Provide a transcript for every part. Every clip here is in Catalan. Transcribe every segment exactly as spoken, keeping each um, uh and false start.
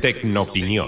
Tecnoopinió.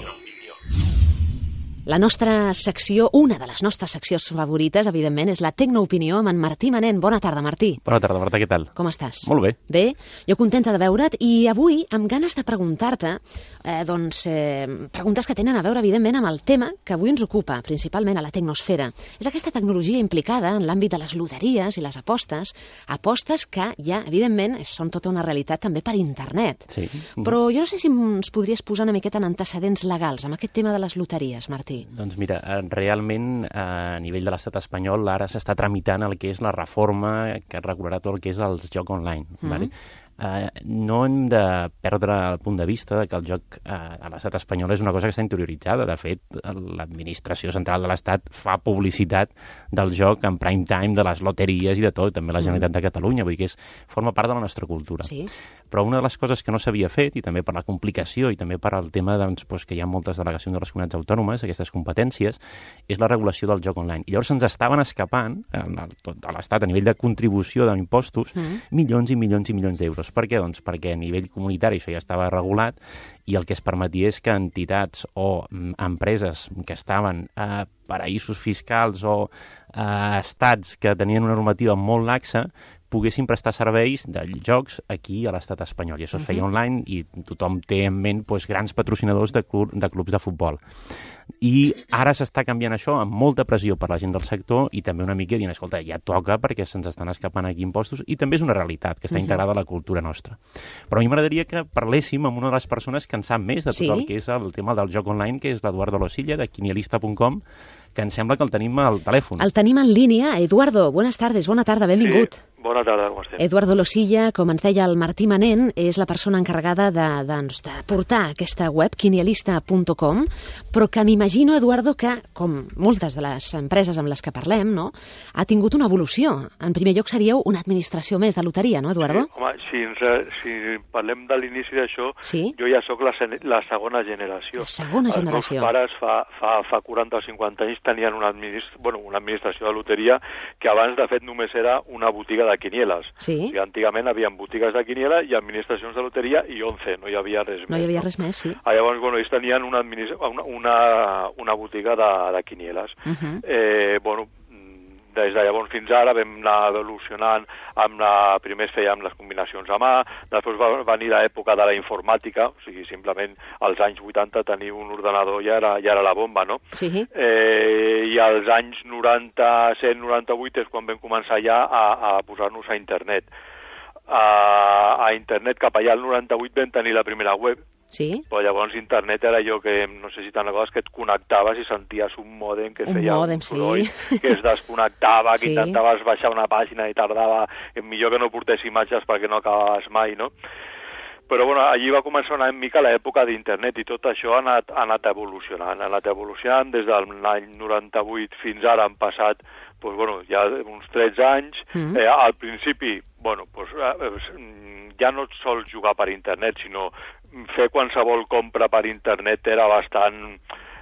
La nostra secció, una de les nostres seccions favorites, evidentment, és la Tecnoopinió amb en Martí Manent. Bona tarda, Martí. Bona tarda, Marta, què tal? Com estàs? Molt bé. Bé, jo contenta de veure't i avui amb ganes de preguntar-te eh, doncs, eh, preguntes que tenen a veure, evidentment, amb el tema que avui ens ocupa, principalment a la tecnosfera. És aquesta tecnologia implicada en l'àmbit de les loteries i les apostes, apostes que ja, evidentment, són tota una realitat també per internet. Sí. Però jo no sé si ens podries posar una miqueta en antecedents legals amb aquest tema de les loteries, Martí. Doncs mira, realment a nivell de l'estat espanyol ara s'està tramitant el que és la reforma que regularà tot el que és el joc online. Mm-hmm. Vale? Uh, no hem de perdre el punt de vista que el joc uh, a l'estat espanyol és una cosa que està interioritzada. De fet, l'administració central de l'estat fa publicitat del joc en prime time, de les loteries i de tot, també la Generalitat de Catalunya, vull dir que és, forma part de la nostra cultura. Sí. Però una de les coses que no s'havia fet, i també per la complicació i també per al tema doncs, doncs, que hi ha moltes delegacions de les comunitats autònomes, aquestes competències, és la regulació del joc online. I llavors ens estaven escapant, en el, tot a l'Estat, a nivell de contribució d'impostos, mm. milions i milions i milions d'euros. Per què? Doncs perquè a nivell comunitari això ja estava regulat i el que es permetia és que entitats o mm, empreses que estaven a paraïsos fiscals o a estats que tenien una normativa molt laxa poguessin prestar serveis de jocs aquí a l'estat espanyol. I això es feia uh-huh. online i tothom té en ment doncs, grans patrocinadors de, club, de clubs de futbol. I ara s'està canviant això amb molta pressió per la gent del sector i també una mica dient, escolta, ja toca perquè se'ns estan escapant aquí impostos i també és una realitat que està uh-huh. integrada a la cultura nostra. Però a mi m'agradaria que parléssim amb una de les persones que en sap més de tot sí? el que és el tema del joc online, que és l'Eduardo Losilla, de quinielista punt com, que em sembla que el tenim al telèfon. El tenim en línia. Eduardo, buenas tardes, bona tarda, benvingut. Sí, bona tarda, com estem? Eduardo Losilla, com ens deia el Martí Manent, és la persona encarregada de, doncs, de portar aquesta web, quinielista punt com, però que m'imagino, Eduardo, que, com moltes de les empreses amb les que parlem, no, ha tingut una evolució. En primer lloc seríeu una administració més de loteria, no, Eduardo? Sí, home, si, ens, si parlem de l'inici d'això, sí? jo ja sóc la, la segona generació. La segona generació. Els meus pares fa, fa, fa quaranta o cinquanta anys tenien una, administ... bueno, una administració de loteria que abans, de fet, només era una botiga de quinieles. Sí. O sigui, antigament hi havia botigues de quiniela i administracions de loteria i onze, no hi havia res no més. No hi havia no? res més, sí. Ah, llavors, bueno, ells tenien una, una, una, una botiga de, de quinieles. Uh-huh. eh, bueno, des de llavors fins ara vam anar evolucionant, amb la, primer fèiem les combinacions a mà, després va venir l'època de la informàtica, o sigui, simplement als anys vuitanta tenir un ordenador ja era, ja era la bomba, no? Sí. Eh, I als anys noranta-set noranta-vuit és quan vam començar ja a, a posar-nos a internet. A, a internet cap allà al noranta-vuit vam tenir la primera web, sí? Però llavors internet era allò que, no sé si te'n recordes, que et connectaves i senties un mòdem que un feia mòdem, un soroll, sí. que es desconnectava, que sí. intentaves baixar una pàgina i tardava, millor que no portés imatges perquè no acabaves mai, no? Però bueno, allí va començar una mica l'època d'internet i tot això ha anat, ha anat evolucionant, ha anat evolucionant des de l'any noranta-vuit fins ara han passat pues, bueno, ja uns tretze anys. Mm. Eh, al principi, bueno, pues, eh, ja no et sols jugar per internet, sinó fer qualsevol compra per internet era bastant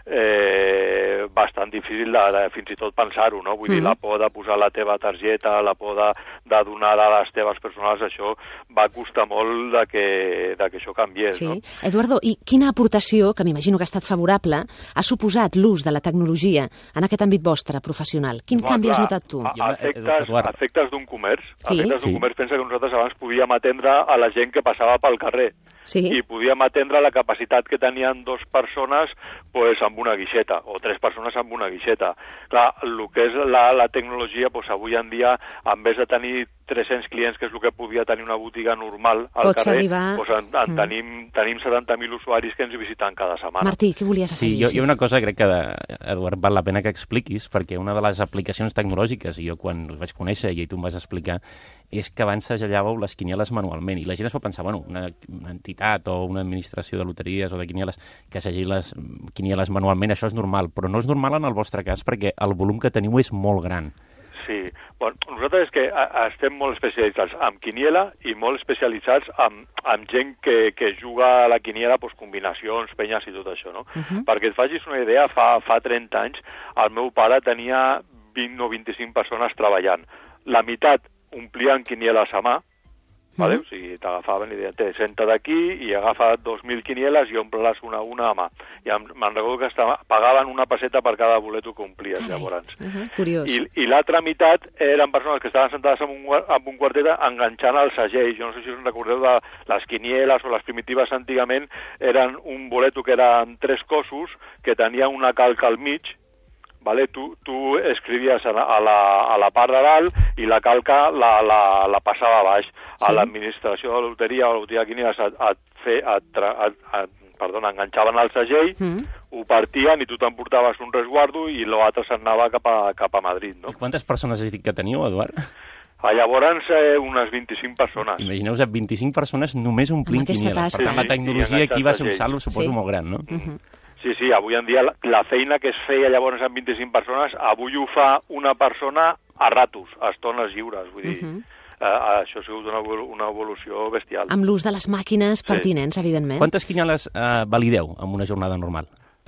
eh, bastant difícil de, de fins i tot pensar-ho, no? Vull mm. dir, la por de posar la teva targeta, la por de, de donar dades teves personals, això va costar molt de que, de que això canviés, sí. no? Eduardo, i quina aportació, que m'imagino que ha estat favorable, ha suposat l'ús de la tecnologia en aquest àmbit vostre, professional? Quin Home, canvi clar, has notat tu? A, efectes, efectes d'un comerç. Sí? Efectes d'un sí. comerç, pensa que nosaltres abans podíem atendre a la gent que passava pel carrer. Sí. I podíem atendre la capacitat que tenien dues persones pues, amb una guixeta, o tres persones amb una guixeta. Clar, el que és la, la tecnologia, pues, avui en dia, en vez de tenir tres-cents clients, que és el que podia tenir una botiga normal al Pots carrer, arribar... pues, en, en mm. tenim, tenim setanta mil usuaris que ens visiten cada setmana. Martí, què volies afegir? Sí, jo, jo una cosa crec que, Eduard, val la pena que expliquis, perquè una de les aplicacions tecnològiques, i jo quan us vaig conèixer i tu em vas explicar, és que abans segellàveu les quinieles manualment, i la gent es pot pensar, bueno, una, una entitat o una administració de loteries o de quinieles que segell les quinieles manualment, això és normal, però no és normal en el vostre cas perquè el volum que teniu és molt gran. Sí, bueno, nosaltres és que estem molt especialitzats en quiniela i molt especialitzats en, en gent que, que juga a la quiniela, pues, combinacions, penyes i tot això, no? Uh-huh. Perquè et facis una idea, fa, fa trenta anys el meu pare tenia vint o vint-i-cinc persones treballant. La meitat omplien quinieles a mà, vale? Mm. O sigui, t'agafaven i deien, té, senta d'aquí i agafa dos mil quinieles i omple-les una a una a mà. I em, me'n recordo que estava, pagaven una peseta per cada boleto que omplies, Carai. llavors. Uh -huh. Curiós. I, i l'altra meitat eren persones que estaven sentades en un, en un quartet enganxant el segell. Jo no sé si us recordeu de les quinieles o les primitives antigament, eren un boleto que eren tres cossos que tenia una calca al mig. Vale? Tu, tu escrivies a la, a, la, a la part de dalt i la calca la, la, la passava a baix. Sí. A l'administració de la loteria o la loteria de quinieles et, et, fe, et, et, et, perdona, enganxaven el segell, mm. ho partien i tu t'emportaves un resguardo i l'altre se'n anava cap a, cap a Madrid. No? I quantes persones has dit que teniu, Eduard? A llavors, eh, unes vint-i-cinc persones. Imagineu-vos, vint-i-cinc persones només omplint quinieles. Per tant, la tecnologia aquí va ser un salt, suposo, sí. molt gran, no? Uh -huh. Sí, sí, avui en dia la, la feina que es feia llavors amb vint-i-cinc persones, avui ho fa una persona a ratos, a estones lliures, vull dir... Uh -huh. Uh, això ha sigut una, una evolució bestial. Amb l'ús de les màquines sí. pertinents, evidentment. Quantes quinieles uh, valideu en una jornada normal?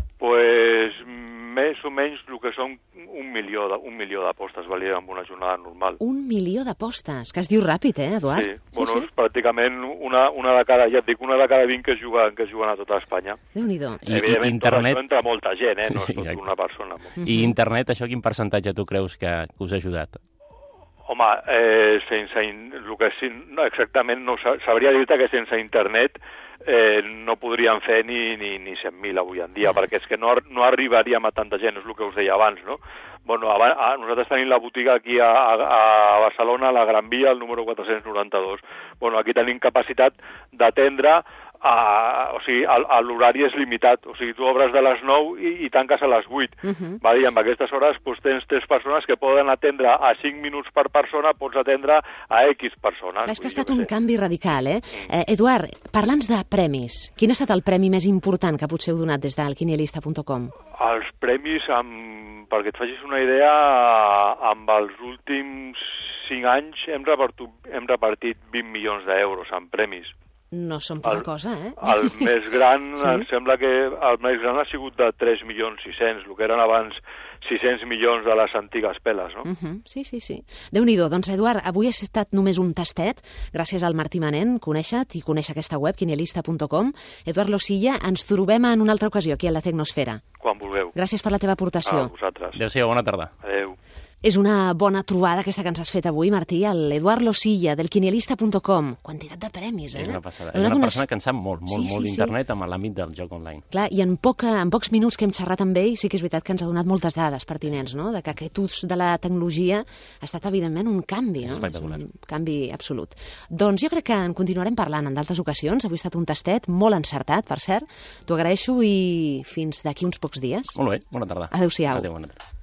Pues més o menys el que són un milió de, un milió d'apostes validem en una jornada normal. Un milió d'apostes, que es diu ràpid, eh, Eduard? Sí, bueno, sí, sí. pràcticament una, una de cada, ja et dic, una de cada vint que juguen, que juguen a tota Espanya. Déu-n'hi-do. Evidentment, I, internet... tot això entra molta gent, eh, no és tot Exacte. una persona. Mm-hmm. I internet, això quin percentatge tu creus que, que us ha ajudat? Home, eh, sense in... el que sí, no, exactament no sabria dir-te que sense internet eh, no podríem fer ni, ni, ni cent mil avui en dia, perquè és que no, no arribaríem a tanta gent, és el que us deia abans, no? Bueno, abans, a, nosaltres tenim la botiga aquí a, a, a Barcelona, a la Gran Via, el número quatre-cents noranta-dos. Bueno, aquí tenim capacitat d'atendre a, o sigui, a, a l'horari és limitat, o sigui, tu obres de les nou i, i tanques a les vuit. Uh -huh. Va dir, amb aquestes hores doncs, tens tres persones que poden atendre a cinc minuts per persona, pots atendre a X persones. Clar, és que ha estat un sé. canvi radical, eh? eh Eduard, parla'ns de premis. Quin ha estat el premi més important que potser heu donat des del quinielista punt com? Els premis, amb, perquè et facis una idea, amb els últims cinc anys hem repartit, hem repartit vint milions d'euros en premis. No són poca cosa, eh? El més gran, sí? Em sembla que el més gran ha sigut de tres milions sis-cents, el que eren abans sis-cents milions de les antigues peles, no? Uh -huh. Sí, sí, sí. Déu-n'hi-do. Doncs, Eduard, avui ha estat només un tastet, gràcies al Martí Manent, conèixer-te i conèixer aquesta web, quinielista punt com. Eduard Losilla, ens trobem en una altra ocasió aquí a la Tecnosfera. Quan vulgueu. Gràcies per la teva aportació. A vosaltres. Adéu-siau, bona tarda. Adéu. És una bona trobada aquesta que ens has fet avui, Martí, l'Eduard Losilla, del quinielista punt com. Quantitat de premis, eh? És una passada. És una unes... persona que en sap molt, molt, sí, molt sí, d'internet sí. amb l'àmbit del joc online. Clar, i en, poca, en pocs minuts que hem xerrat amb ell, sí que és veritat que ens ha donat moltes dades pertinents, no? De que aquest ús de la tecnologia ha estat, evidentment, un canvi, no? Espectacular. És un canvi absolut. Doncs jo crec que en continuarem parlant en d'altres ocasions. Avui ha estat un tastet molt encertat, per cert. T'ho agraeixo i fins d'aquí uns pocs dies. Molt bé, bona tarda. Adéu-siau. Adéu, bona tarda.